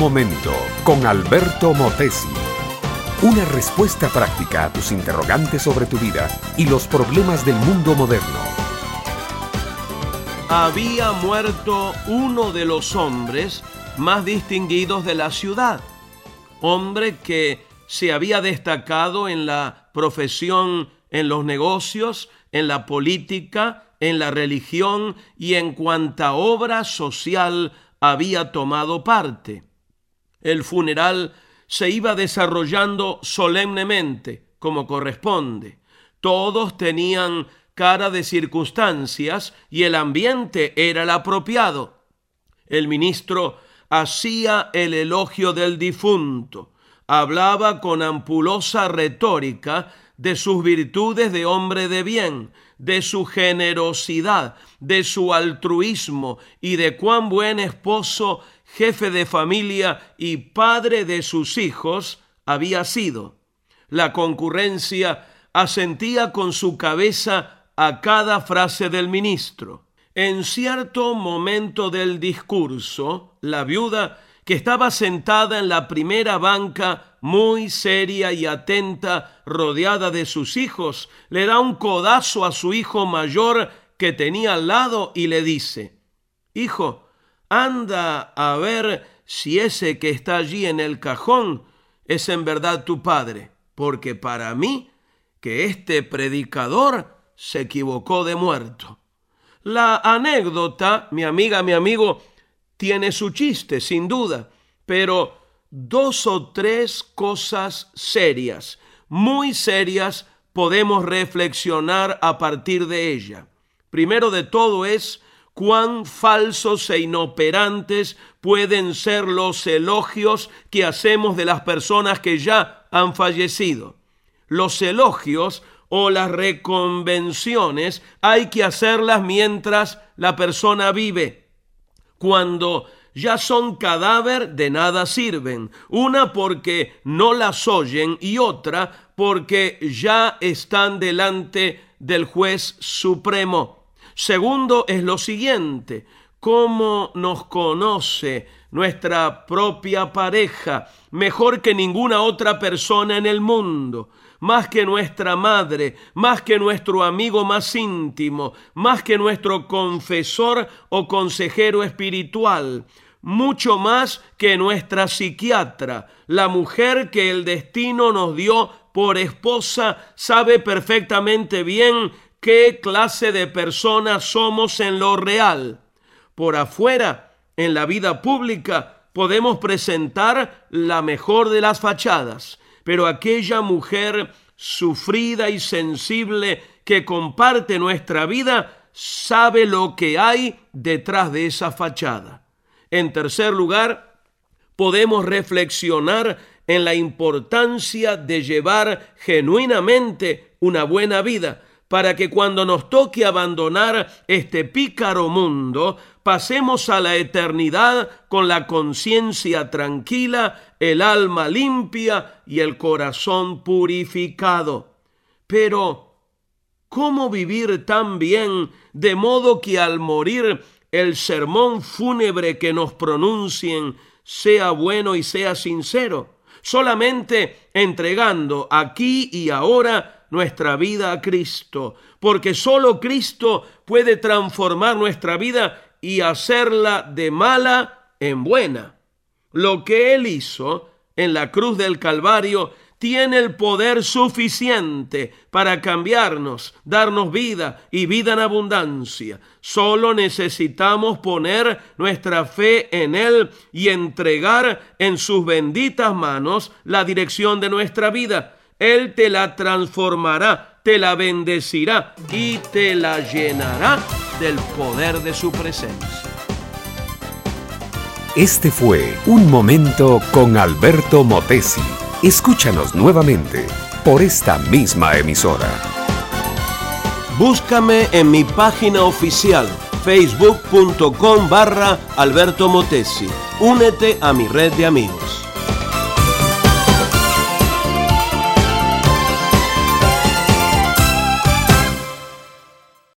momento con Alberto Motesi. Una respuesta práctica a tus interrogantes sobre tu vida y los problemas del mundo moderno. Había muerto uno de los hombres más distinguidos de la ciudad, hombre que se había destacado en la profesión, en los negocios, en la política, en la religión y en cuanta obra social había tomado parte. El funeral se iba desarrollando solemnemente, como corresponde. Todos tenían cara de circunstancias y el ambiente era el apropiado. El ministro hacía el elogio del difunto, hablaba con ampulosa retórica de sus virtudes de hombre de bien, de su generosidad, de su altruismo y de cuán buen esposo, jefe de familia y padre de sus hijos había sido. La concurrencia asentía con su cabeza a cada frase del ministro. En cierto momento del discurso, la viuda, que estaba sentada en la primera banca, muy seria y atenta, rodeada de sus hijos, le da un codazo a su hijo mayor que tenía al lado y le dice: «Hijo, anda a ver si ese que está allí en el cajón es en verdad tu padre, porque para mí que este predicador se equivocó de muerto». La anécdota, mi amiga, mi amigo, tiene su chiste, sin duda, pero 2 o 3 cosas serias, muy serias, podemos reflexionar a partir de ella. Primero de todo es cuán falsos e inoperantes pueden ser los elogios que hacemos de las personas que ya han fallecido. Los elogios o las reconvenciones hay que hacerlas mientras la persona vive. Cuando ya son cadáver, de nada sirven. Una porque no las oyen y otra porque ya están delante del juez supremo. Segundo es lo siguiente: ¿cómo nos conoce nuestra propia pareja mejor que ninguna otra persona en el mundo? Más que nuestra madre, más que nuestro amigo más íntimo, más que nuestro confesor o consejero espiritual, mucho más que nuestra psiquiatra. La mujer que el destino nos dio por esposa sabe perfectamente bien qué clase de personas somos en lo real. Por afuera, en la vida pública, podemos presentar la mejor de las fachadas, pero aquella mujer sufrida y sensible que comparte nuestra vida sabe lo que hay detrás de esa fachada. En tercer lugar, podemos reflexionar en la importancia de llevar genuinamente una buena vida, para que cuando nos toque abandonar este pícaro mundo, pasemos a la eternidad con la conciencia tranquila, el alma limpia y el corazón purificado. Pero, ¿cómo vivir tan bien de modo que al morir el sermón fúnebre que nos pronuncien sea bueno y sea sincero? Solamente entregando aquí y ahora nuestra vida a Cristo, porque solo Cristo puede transformar nuestra vida y hacerla de mala en buena. Lo que Él hizo en la cruz del Calvario tiene el poder suficiente para cambiarnos, darnos vida y vida en abundancia. Solo necesitamos poner nuestra fe en Él y entregar en sus benditas manos la dirección de nuestra vida. Él te la transformará, te la bendecirá y te la llenará del poder de su presencia. Este fue Un Momento con Alberto Motesi. Escúchanos nuevamente por esta misma emisora. Búscame en mi página oficial facebook.com/Alberto Motesi. Únete a mi red de amigos.